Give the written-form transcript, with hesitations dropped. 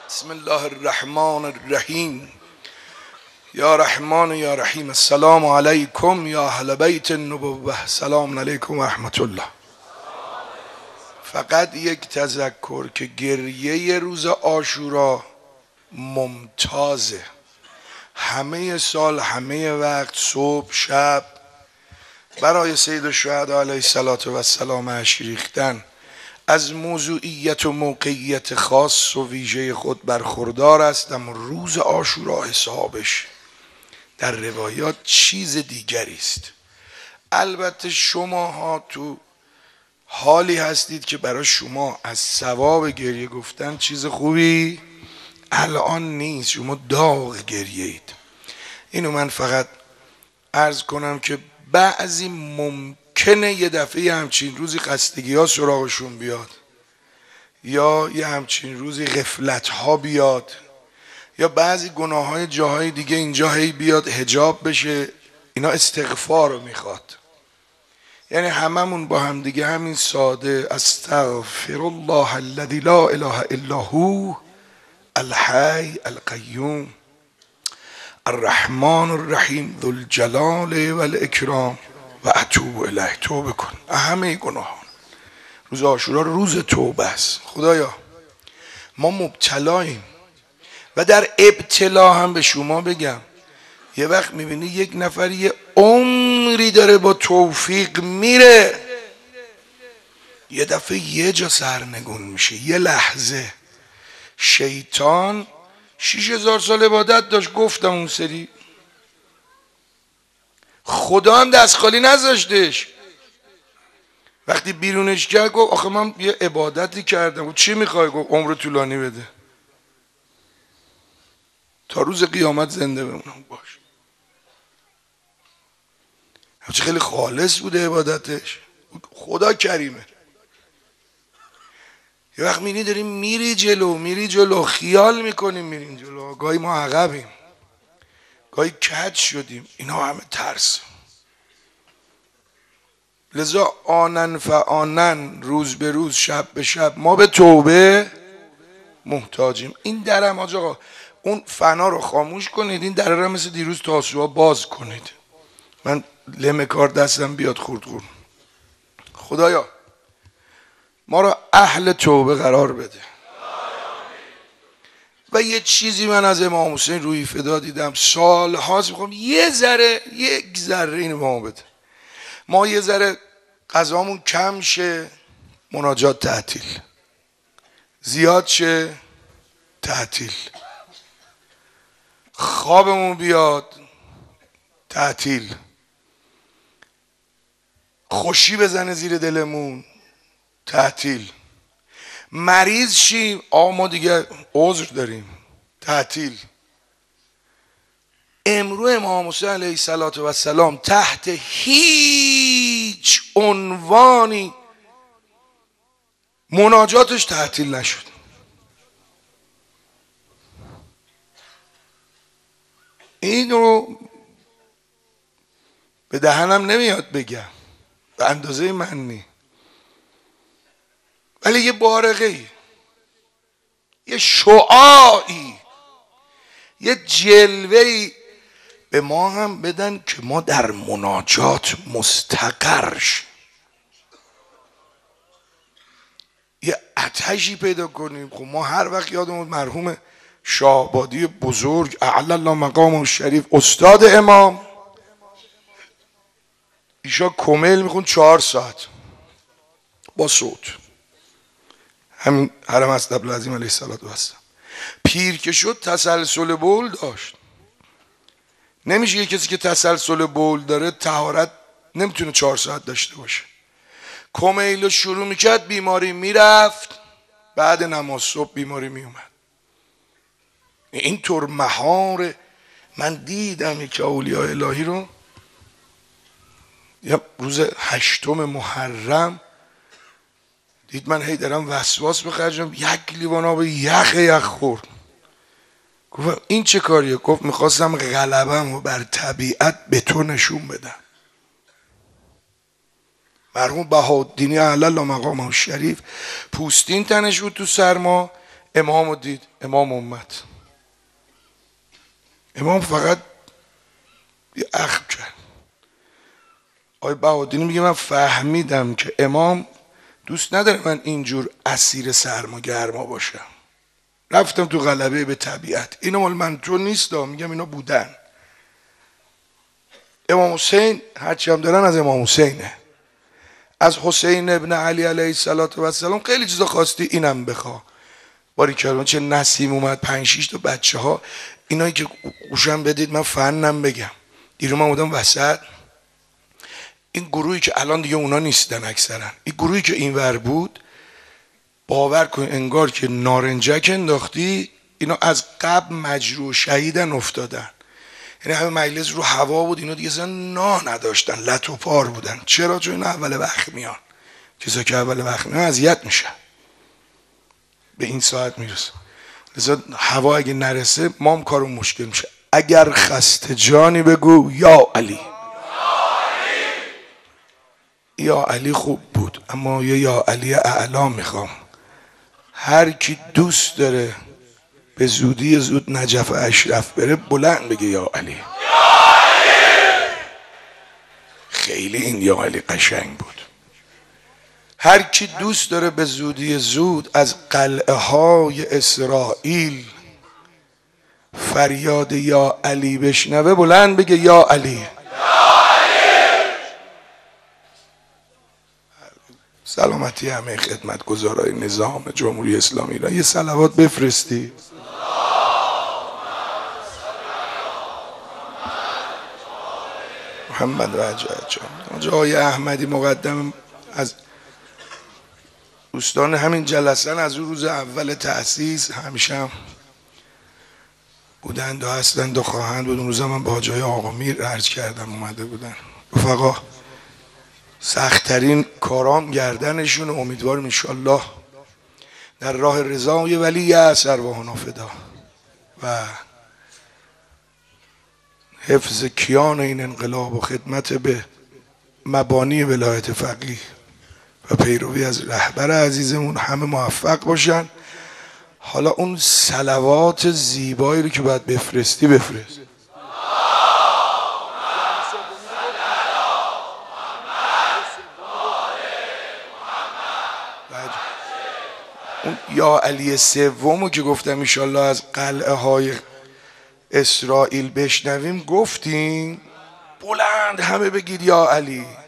بسم الله الرحمن الرحیم. یا رحمان یا رحیم. السلام علیکم یا اهل بیت النبوة. سلام علیکم و رحمت الله. فقط یک تذکر که گریه روز عاشورا ممتازه. همه سال همه وقت صبح شب برای سید الشهدا علیه السلام اشک ریختن، از موضوعیت و موقعیت خاص و ویژه خود برخوردار است، اما روز عاشورا حسابش در روایات چیز دیگری است. البته شماها تو حالی هستید که برای شما از ثواب گریه گفتن چیز خوبی الان نیست، شما داغ گریه اید. اینو من فقط عرض کنم که بعضی ممکنه یه دفعه همچین روزی خستگی ها سراغشون بیاد، یا یه همچین روزی غفلت ها بیاد، یا بعضی گناه های جاهای دیگه اینجا هی بیاد حجاب بشه. اینا استغفار رو میخواد. یعنی هممون با هم دیگه همین ساده استغفر الله الذی لا اله الا هو الحی القیوم الرحمن الرحیم ذو الجلال والاکرام و اتوب الیه. توبه کن همه گناهان. روز عاشورا روز توبه است. خدایا ما مبتلاییم و در ابتلا هم به شما بگم، یه وقت میبینی یک نفر یه عمری داره با توفیق میره، یه دفعه یه جا سرنگون میشه، یه لحظه. شیطان 6000 سال عبادت داشت، گفتم اون سری، خدا هم دست خالی نذاشتش. وقتی بیرونش کرد گفت آخه من یه عبادتی کردم. چی میخوای؟ گفت عمر طولانی بده تا روز قیامت زنده بمونم. باش. همچه خیلی خالص بوده عبادتش. خدا کریمه. یه وقت میری داریم میری جلو خیال میکنیم میریم جلو، گاهی ما عقبیم، گاهی کج شدیم. اینا همه ترس. لذا آنن فآنن، روز به روز شب به شب ما به توبه محتاجیم. این درم آقا اون فنا رو خاموش کنید، این در رو مثل دیروز تاسوعا باز کنید. من لمه کار دستم بیاد خورد. خدایا ما را اهل توبه قرار بده. و یه چیزی من از امام حسین روی فدا دیدم، سال هاست میخوام یک ذره اینو ما بده. ما یه ذره غذامون کم شه، مناجات تعطیل، زیاد شه تعطیل، خوابمون بیاد تعطیل، خوشی بزنه زیر دلمون تعطیل، مریض شیم ما دیگه عذر داریم تعطیل. امرو امام حسین علیه السلام تحت هیچ عنوانی مناجاتش تعطیل نشد. این رو به دهنم نمیاد بگم، به اندازه من نی، ولی یه بارقه‌ای، یه شعاعی، یه جلوه‌ای به ما هم بدن که ما در مناجات مستقر شیم. یه آتشی پیدا کنیم. خب ما هر وقت یادمون مرحوم شاهآبادی بزرگ اعلی الله مقامه الشریف، استاد امام، ایشا کمیل میخون 4 ساعت با صوت، همین حرم اسدالعظیم علیه السلام. پیر که شد تسلسل بول داشت. نمیشه یه کسی که تسلسل بول داره طهارت نمیتونه 4 ساعت داشته باشه. کمیل شروع میکرد بیماری میرفت، بعد نماز صبح بیماری میومد. اینطور مهار. من دیدم یک اولیاء الهی رو یا روز 8 محرم دید من هی دارم وسواس بخرجم، 1 لیوان آب یخ خورد. گفت این چه کاریه؟ گفت میخواستم غلبم رو بر طبیعت به تو نشون بدم. مرحوم بهاءالدین اعلی الله مقامه الشریف پوستین تنش بود تو سرما، امام رو دید، امام اومد، امام فقط یه اخم کرد. آقای بهادینی میگه من فهمیدم که امام دوست نداره من اینجور اسیر سرما گرما باشم، رفتم تو غلبه به طبیعت. اینا مال من تو نیست، میگم اینا بودن. امام حسین هرچی هم دارن از امام حسینه، از حسین ابن علی علیه السلام خیلی چیزا خواستی، اینم بخوا. باریکلا چه نسیم اومد، 5-6 تا بچه ها، اینایی که گوشم بدید من فنم بگم. دیرو من بودم وسط، این گروهی که الان دیگه اونا نیستن اکثرا، این گروهی که اینور بود، باور کن انگار که نارنجک انداختی، اینا از قبل مجروح شهیدن افتادن. یعنی همه مجلس رو هوا بود، اینا دیگه اصلا نا نداشتن، لط و پار بودن. چرا؟ چون اینا اول وقت میان، کسا که اول وقت میان اذیت میشن، به این ساعت میرسه. لذا هوا اگه نرسه مام کارو مشکل میشه. اگر خسته جانی بگو یا علی. یا علی خوب بود، اما یه یا علی اعلا میخوام. هر کی دوست داره به زودی زود نجف اشرف بره بلند بگه یا علی. خیلی این یا علی قشنگ بود. هر کی دوست داره به زودی زود از قلعه های اسرائیل فریاد یا علی بشنوه بلند بگه یا علی. سلامتی همه خدمتگزارای نظام جمهوری اسلامی ایران. یه صلوات بفرستی. محمد رجب جان. جای احمدی مقدم از دوستان همین جلسه از اون روز اول تأسیس همیشه هم بودند و هستند و خواهند بود. اون روز من با جای آقا میر عرض کردم اومده بودن رفقا. سخت‌ترین کارام گردنشون، امیدوارم انشالله در راه رضای ولی ارواحنا فدا و حفظ کیان این انقلاب و خدمت به مبانی ولایت فقیه و پیروی از رهبر عزیزمون همه موفق باشن. حالا اون صلوات زیبایی رو که باید بفرستی بفرست. اون یا علی سومو که گفتم انشالله از قلعه های اسرائیل بشنویم، گفتیم بلند همه بگید یا علی.